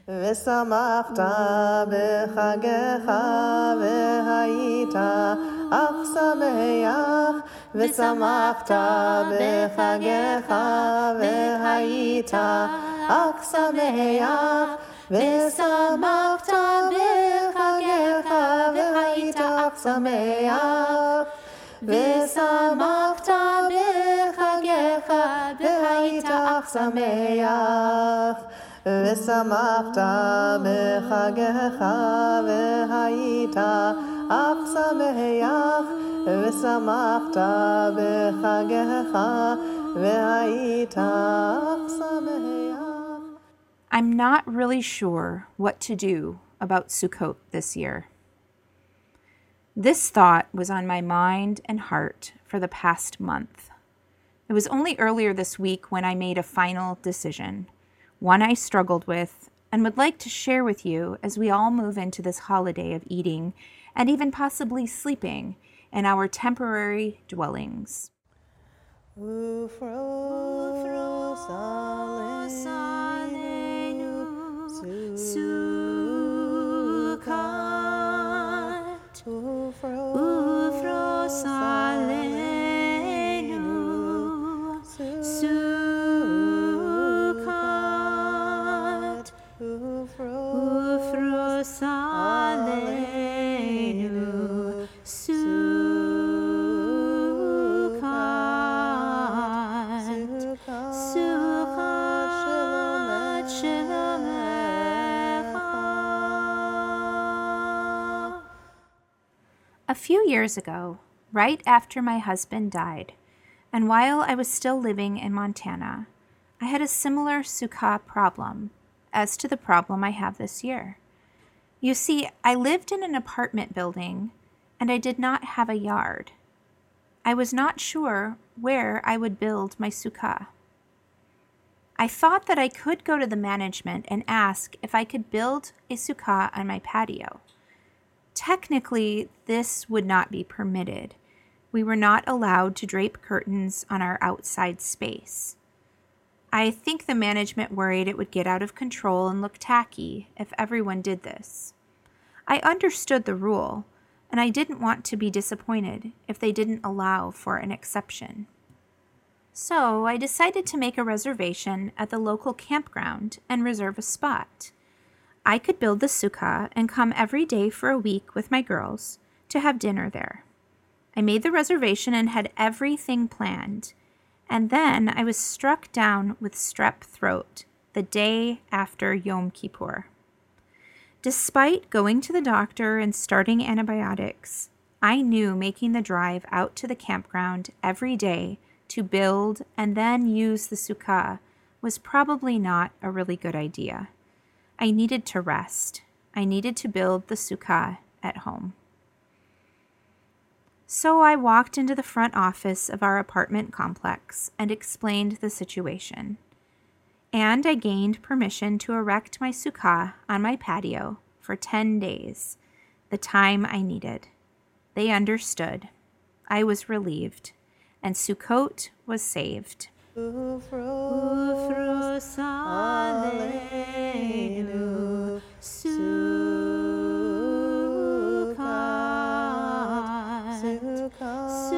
ושמחת בחגך והיית אך שמח, ושמחת בחגך והיית אך שמח, ושמחת בחגך והיית אך שמח, ושמחת בחגך והיית אך שמח, ושמחת בחגך והיית אך שמח, ושמחת בחגך והיית אך שמח. I'm not really sure what to do about Sukkot this year. This thought was on my mind and heart for the past month. It was only earlier this week when I made a final decision, one I struggled with and would like to share with you as we all move into this holiday of eating and even possibly sleeping in our temporary dwellings. A few years ago, right after my husband died, and while I was still living in Montana, I had a similar Sukkah problem as to the problem I have this year. You see, I lived in an apartment building and I did not have a yard. I was not sure where I would build my Sukkah. I thought that I could go to the management and ask if I could build a Sukkah on my patio. Technically, this would not be permitted. We were not allowed to drape curtains on our outside space. I think the management worried it would get out of control and look tacky if everyone did this. I understood the rule, and I didn't want to be disappointed if they didn't allow for an exception. So I decided to make a reservation at the local campground and reserve a spot. I could build the sukkah and come every day for a week with my girls to have dinner there. I made the reservation and had everything planned, and then I was struck down with strep throat the day after Yom Kippur. Despite going to the doctor and starting antibiotics, I knew making the drive out to the campground every day to build and then use the sukkah was probably not a really good idea. I needed to rest. I needed to build the sukkah at home. So I walked into the front office of our apartment complex and explained the situation. And I gained permission to erect my sukkah on my patio for 10 days, the time I needed. They understood. I was relieved, and Sukkot was saved. Ufros Aleinu Sukkot, Sukkot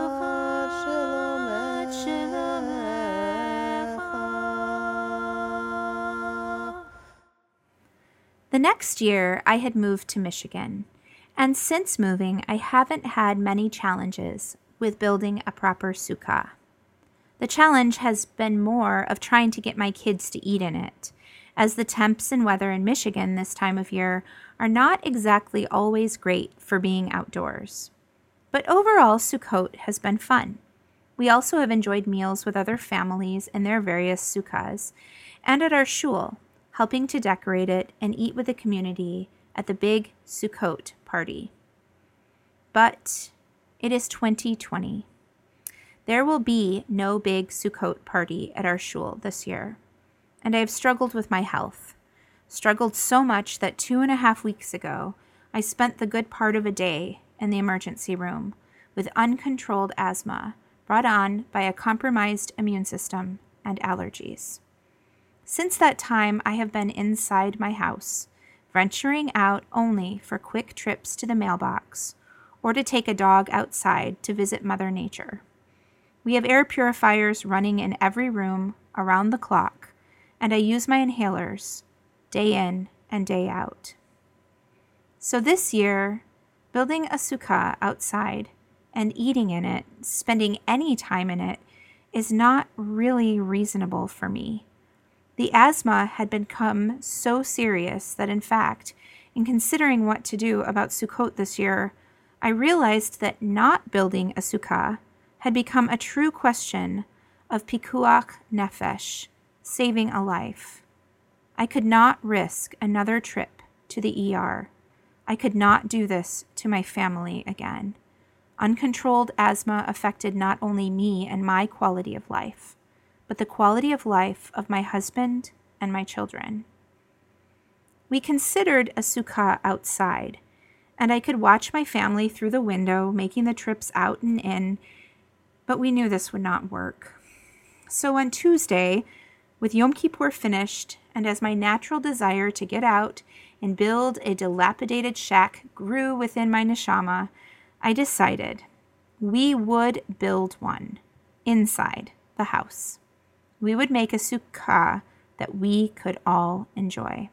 Shlomecha. The next year, I had moved to Michigan, and since moving, I haven't had many challenges with building a proper sukkah. The challenge has been more of trying to get my kids to eat in it, as the temps and weather in Michigan this time of year are not exactly always great for being outdoors. But overall, Sukkot has been fun. We also have enjoyed meals with other families in their various sukkahs, and at our shul, helping to decorate it and eat with the community at the big Sukkot party. But it is 2020. There will be no big Sukkot party at our shul this year, and I have struggled with my health. Struggled so much that 2.5 weeks ago, I spent the good part of a day in the emergency room with uncontrolled asthma brought on by a compromised immune system and allergies. Since that time, I have been inside my house, venturing out only for quick trips to the mailbox or to take a dog outside to visit Mother Nature. We have air purifiers running in every room around the clock, and I use my inhalers day in and day out. So this year, building a sukkah outside and eating in it, spending any time in it, is not really reasonable for me. The asthma had become so serious that, in fact, in considering what to do about Sukkot this year, I realized that not building a sukkah had become a true question of pikuach nefesh, saving a life. I could not risk another trip to the ER. I could not do this to my family again. Uncontrolled asthma affected not only me and my quality of life, but the quality of life of my husband and my children. We considered a sukkah outside, and I could watch my family through the window making the trips out and in, but we knew this would not work. So on Tuesday, with Yom Kippur finished, and as my natural desire to get out and build a dilapidated shack grew within my neshama, I decided we would build one inside the house. We would make a sukkah that we could all enjoy.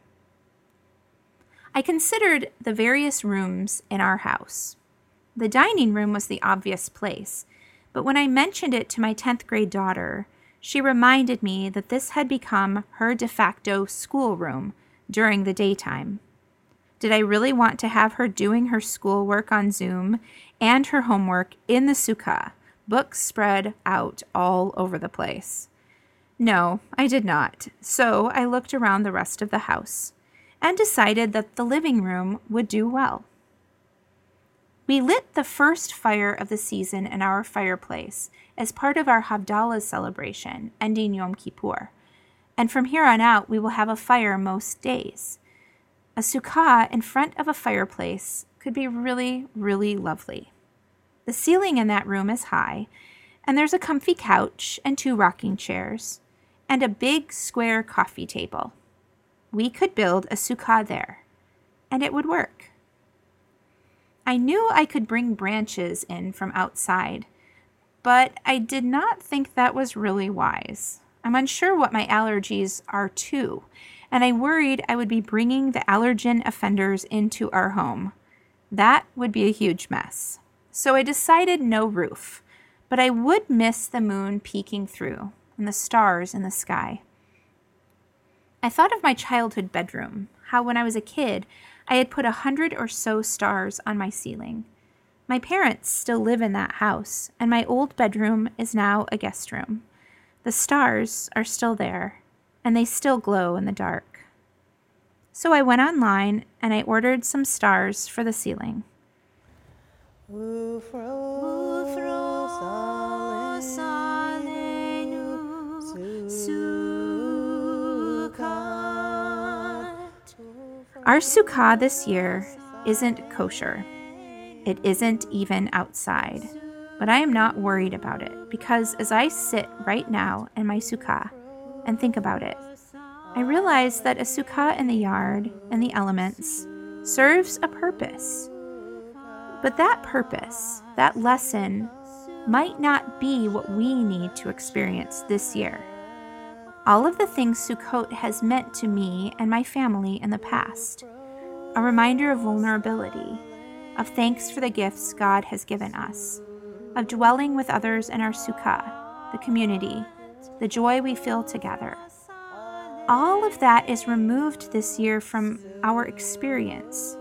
I considered the various rooms in our house. The dining room was the obvious place, but when I mentioned it to my 10th grade daughter, she reminded me that this had become her de facto schoolroom during the daytime. Did I really want to have her doing her schoolwork on Zoom and her homework in the sukkah, books spread out all over the place? No, I did not. So I looked around the rest of the house and decided that the living room would do well. We lit the first fire of the season in our fireplace as part of our Havdalah celebration, ending Yom Kippur. And from here on out, we will have a fire most days. A sukkah in front of a fireplace could be really, really lovely. The ceiling in that room is high, and there's a comfy couch and 2 rocking chairs, and a big square coffee table. We could build a sukkah there, and it would work. I knew I could bring branches in from outside, but I did not think that was really wise. I'm unsure what my allergies are too, and I worried I would be bringing the allergen offenders into our home. That would be a huge mess. So I decided no roof, but I would miss the moon peeking through and the stars in the sky. I thought of my childhood bedroom, how when I was a kid, I had put 100 or so stars on my ceiling. My parents still live in that house, and my old bedroom is now a guest room. The stars are still there, and they still glow in the dark. So I went online and I ordered some stars for the ceiling. Our sukkah this year isn't kosher. It isn't even outside, but I am not worried about it because as I sit right now in my sukkah and think about it, I realize that a sukkah in the yard and the elements serves a purpose. But that purpose, that lesson, might not be what we need to experience this year. All of the things Sukkot has meant to me and my family in the past, a reminder of vulnerability, of thanks for the gifts God has given us, of dwelling with others in our sukkah, the community, the joy we feel together. All of that is removed this year from our experience.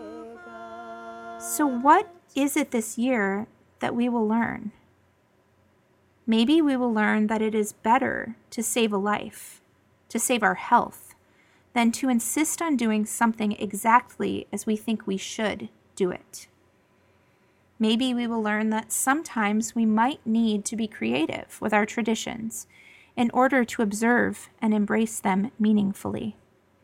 So what is it this year that we will learn? Maybe we will learn that it is better to save a life, to save our health, than to insist on doing something exactly as we think we should do it. Maybe we will learn that sometimes we might need to be creative with our traditions in order to observe and embrace them meaningfully.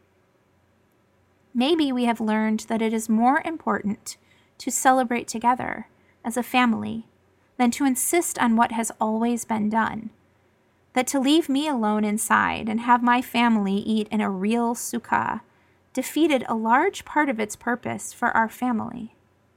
Maybe we have learned that it is more important to celebrate together as a family than to insist on what has always been done. that to leave me alone inside and have my family eat in a real sukkah defeated a large part of its purpose for our family.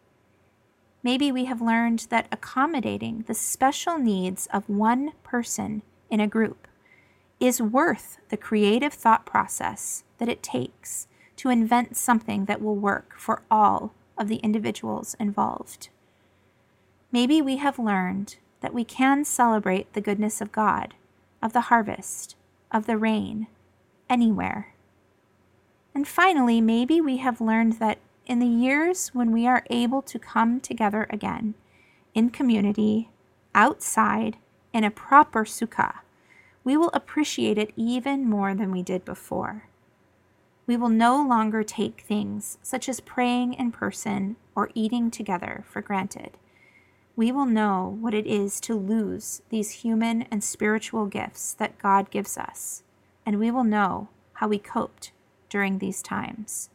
Maybe we have learned that accommodating the special needs of one person in a group is worth the creative thought process that it takes to invent something that will work for all of the individuals involved. Maybe we have learned that we can celebrate the goodness of God, of the harvest, of the rain, anywhere. And finally, maybe we have learned that in the years when we are able to come together again, in community, outside, in a proper sukkah, we will appreciate it even more than we did before. We will no longer take things such as praying in person or eating together for granted. We will know what it is to lose these human and spiritual gifts that God gives us, and we will know how we coped during these times.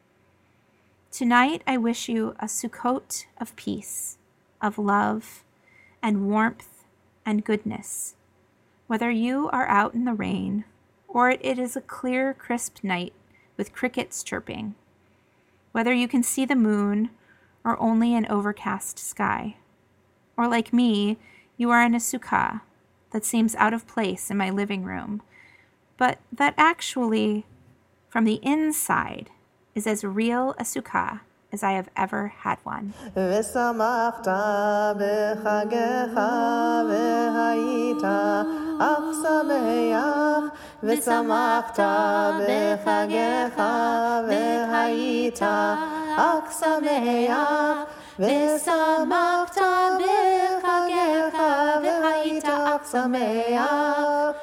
Tonight, I wish you a Sukkot of peace, of love, and warmth, and goodness. Whether you are out in the rain, or it is a clear, crisp night with crickets chirping, whether you can see the moon, or only an overcast sky, or like me, you are in a sukkah that seems out of place in my living room, but that actually, from the inside, is as real a sukkah as I have ever had one. ושמחת בחגך והיית אך שמח ושמחת בחגך והיית אך שמח ושמחת בחגך והיית אך שמח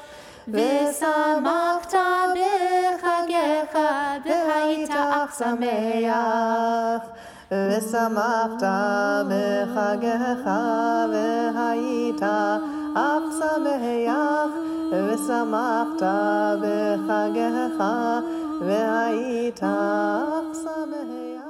ושמחת בחגך והיית אך שמח ושמחת בחגך והיית אך שמח ושמחת בחגך והיית אך שמח